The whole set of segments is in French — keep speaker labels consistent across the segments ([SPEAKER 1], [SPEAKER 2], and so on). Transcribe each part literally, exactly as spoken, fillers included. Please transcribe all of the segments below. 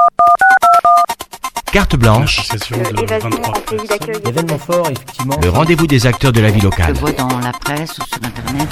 [SPEAKER 1] Carte blanche.
[SPEAKER 2] Euh, évasion en pays d'accueil.
[SPEAKER 3] Événement fort, effectivement.
[SPEAKER 1] Le rendez-vous des acteurs de la vie locale.
[SPEAKER 4] Je vois dans la presse ou sur Internet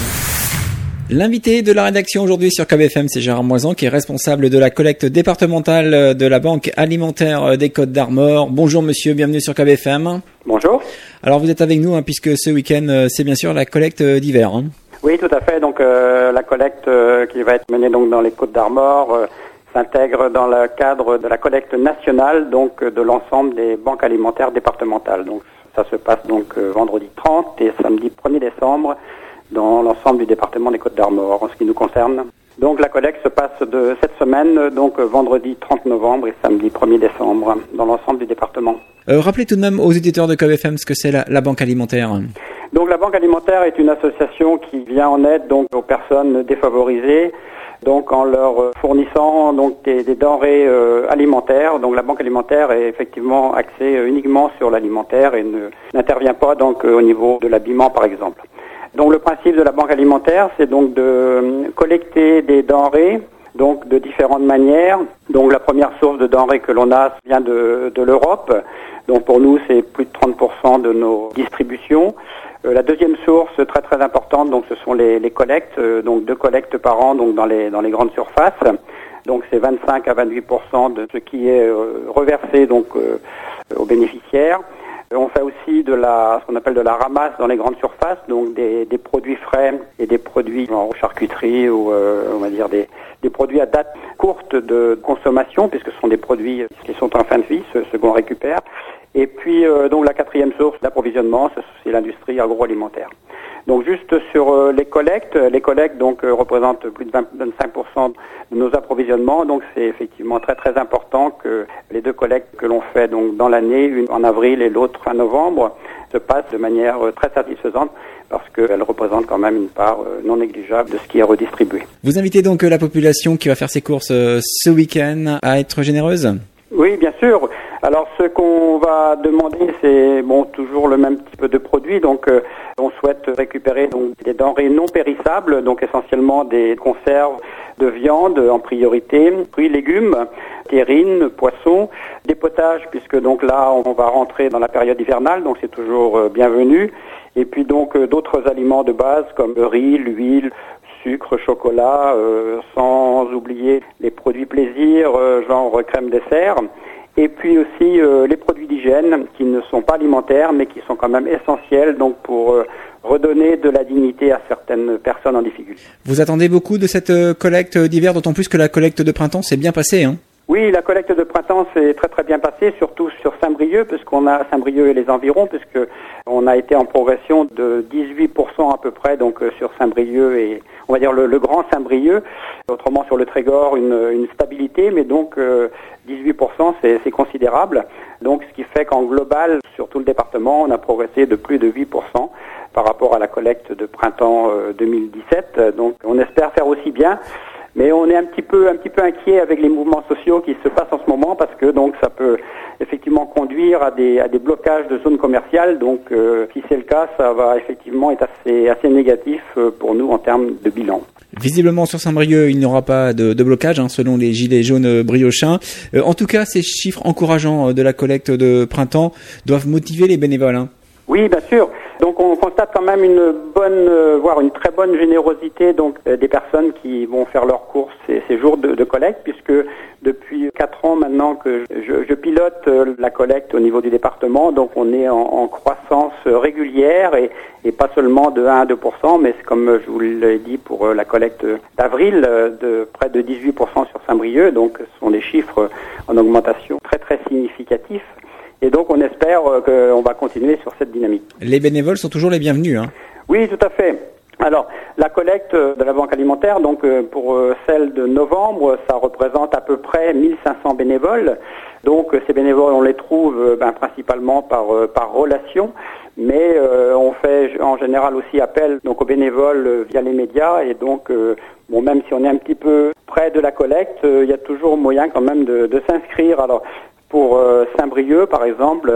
[SPEAKER 4] et...
[SPEAKER 3] L'invité de la rédaction aujourd'hui sur K B F M, c'est Gérard Moisan, qui est responsable de la collecte départementale de la Banque alimentaire des Côtes d'Armor. Bonjour monsieur, bienvenue sur K B F M.
[SPEAKER 5] Bonjour.
[SPEAKER 3] Alors vous êtes avec nous, hein, puisque ce week-end, c'est bien sûr la collecte d'hiver. Hein.
[SPEAKER 5] Oui, tout à fait. Donc euh, la collecte euh, qui va être menée donc dans les Côtes d'Armor euh, s'intègre dans le cadre de la collecte nationale donc de l'ensemble des banques alimentaires départementales. Donc ça se passe donc euh, vendredi trente et samedi premier décembre dans l'ensemble du département des Côtes d'Armor en ce qui nous concerne. Donc la collecte se passe de cette semaine, donc euh, vendredi trente novembre et samedi premier décembre dans l'ensemble du département.
[SPEAKER 3] Euh, rappelez tout de même aux éditeurs de K B F M ce que c'est la, la banque alimentaire.
[SPEAKER 5] Donc la banque alimentaire est une association qui vient en aide donc aux personnes défavorisées, donc en leur fournissant donc des, des denrées euh, alimentaires. Donc la banque alimentaire est effectivement axée euh, uniquement sur l'alimentaire et ne, n'intervient pas donc euh, au niveau de l'habillement par exemple. Donc le principe de la banque alimentaire, c'est donc de euh, collecter des denrées donc de différentes manières. Donc la première source de denrées que l'on a vient de, de l'Europe. Donc pour nous, c'est plus de trente pour cent de nos distributions. Euh, la deuxième source très très importante, donc ce sont les, les collectes, euh, donc deux collectes par an, donc dans les dans les grandes surfaces. Donc c'est vingt-cinq à vingt-huit pour cent de ce qui est euh, reversé donc euh, aux bénéficiaires. On fait aussi de la, ce qu'on appelle de la ramasse dans les grandes surfaces, donc des, des produits frais et des produits en charcuterie ou euh, on va dire des, des produits à date courte de consommation, puisque ce sont des produits qui sont en fin de vie, ce, ce qu'on récupère. Et puis euh, donc la quatrième source d'approvisionnement, c'est l'industrie agroalimentaire. Donc juste sur euh, les collectes, les collectes donc euh, représentent plus de vingt, vingt-cinq pour cent de nos approvisionnements. Donc c'est effectivement très très important que les deux collectes que l'on fait donc dans l'année, une en avril et l'autre fin novembre, se passent de manière euh, très satisfaisante parce qu'elles représentent quand même une part euh, non négligeable de ce qui est redistribué.
[SPEAKER 3] Vous invitez donc la population qui va faire ses courses euh, ce week-end à être généreuse ?
[SPEAKER 5] Oui, bien sûr. Alors, ce qu'on va demander, c'est bon toujours le même type de produit. Donc, euh, on souhaite récupérer donc des denrées non périssables, donc essentiellement des conserves de viande en priorité, fruits, légumes, terrines, poissons, des potages, puisque donc là, on va rentrer dans la période hivernale, donc c'est toujours euh, bienvenu. Et puis donc euh, d'autres aliments de base comme le riz, l'huile, sucre, chocolat, euh, sans oublier les produits plaisir, euh, genre crème dessert. Et puis aussi euh, les produits d'hygiène qui ne sont pas alimentaires mais qui sont quand même essentiels donc pour euh, redonner de la dignité à certaines personnes en difficulté.
[SPEAKER 3] Vous attendez beaucoup de cette euh, collecte d'hiver, d'autant plus que la collecte de printemps s'est bien passée, hein ?
[SPEAKER 5] Oui, la collecte de printemps s'est très très bien passée, surtout sur Saint-Brieuc, puisqu'on a Saint-Brieuc et les environs, puisque on a été en progression de dix-huit pour cent à peu près, donc euh, sur Saint-Brieuc et on va dire le, le grand Saint-Brieuc. Autrement sur le Trégor, une, une stabilité, mais donc euh, dix-huit pour cent c'est, c'est considérable. Donc ce qui fait qu'en global, sur tout le département, on a progressé de plus de huit pour cent par rapport à la collecte de printemps euh, deux mille dix-sept. Donc on espère faire aussi bien. Mais on est un petit peu un petit peu inquiet avec les mouvements sociaux qui se passent en ce moment parce que donc ça peut effectivement conduire à des à des blocages de zones commerciales. Donc euh, si c'est le cas, ça va effectivement être assez assez négatif pour nous en termes de bilan.
[SPEAKER 3] Visiblement sur Saint-Brieuc, il n'y aura pas de, de blocage hein, selon les gilets jaunes briochins. Euh, en tout cas, ces chiffres encourageants de la collecte de printemps doivent motiver les bénévoles. Hein.
[SPEAKER 5] Oui, bien sûr. Donc on constate quand même une bonne, euh, voire une très bonne générosité donc euh, des personnes qui vont faire leurs courses ces, ces jours de, de collecte, puisque depuis quatre ans maintenant que je, je pilote euh, la collecte au niveau du département, donc on est en, en croissance régulière et, et pas seulement de un à deux pour cent, mais c'est comme je vous l'ai dit pour euh, la collecte d'avril, euh, de près de dix-huit pour cent sur Saint-Brieuc, donc ce sont des chiffres en augmentation très très significatifs. Et donc, on espère euh, qu'on va continuer sur cette dynamique.
[SPEAKER 3] Les bénévoles sont toujours les bienvenus, hein ?
[SPEAKER 5] Oui, tout à fait. Alors, la collecte de la Banque alimentaire, donc euh, pour euh, celle de novembre, ça représente à peu près mille cinq cents bénévoles. Donc, euh, ces bénévoles, on les trouve euh, ben, principalement par euh, par relation, mais euh, on fait en général aussi appel donc aux bénévoles euh, via les médias. Et donc, euh, bon, même si on est un petit peu près de la collecte, il euh, y a toujours moyen quand même de, de s'inscrire. Alors, pour euh, Saint-Brieuc, par exemple,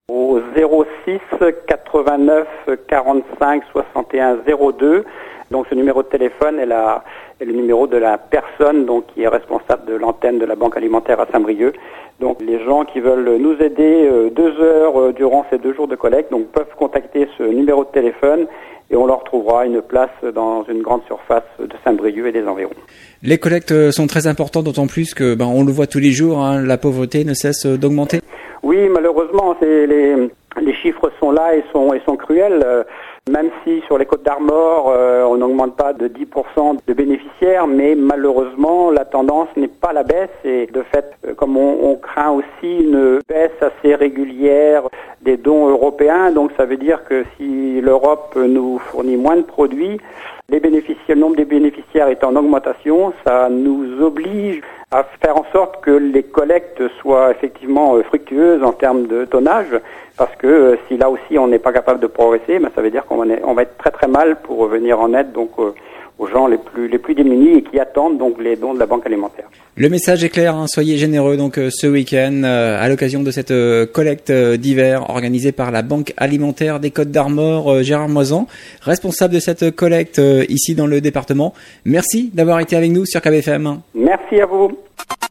[SPEAKER 5] au zéro six quatre-vingt-neuf quarante-cinq soixante et un zéro deux. Donc ce numéro de téléphone est, la, est le numéro de la personne donc qui est responsable de l'antenne de la Banque Alimentaire à Saint-Brieuc. Donc les gens qui veulent nous aider euh, deux heures euh, durant ces deux jours de collecte donc peuvent contacter ce numéro de téléphone et on leur trouvera une place dans une grande surface de Saint-Brieuc et des environs.
[SPEAKER 3] Les collectes sont très importantes, d'autant plus que ben, on le voit tous les jours, hein, la pauvreté ne cesse d'augmenter.
[SPEAKER 5] Oui, malheureusement, c'est les, les chiffres sont là et sont, et sont cruels. Euh, Même si sur les Côtes d'Armor, euh, on n'augmente pas de dix pour cent de bénéficiaires, mais malheureusement, la tendance n'est pas la baisse. Et de fait, euh, comme on, on craint aussi une baisse assez régulière des dons européens, donc ça veut dire que si l'Europe nous fournit moins de produits, les bénéficiaires, le nombre des bénéficiaires est en augmentation, ça nous oblige à faire en sorte que les collectes soient effectivement fructueuses en termes de tonnage, parce que euh, si là aussi on n'est pas capable de progresser, ben, ça veut dire qu'on est, on va être très très mal pour venir en aide donc euh, aux gens les plus les plus démunis et qui attendent donc les dons de la Banque Alimentaire.
[SPEAKER 3] Le message est clair, hein, soyez généreux donc euh, ce week-end euh, à l'occasion de cette euh, collecte euh, d'hiver organisée par la Banque Alimentaire des Côtes d'Armor. euh, Gérard Moisan, responsable de cette collecte euh, ici dans le département. Merci d'avoir été avec nous sur K B F M.
[SPEAKER 5] Merci à vous.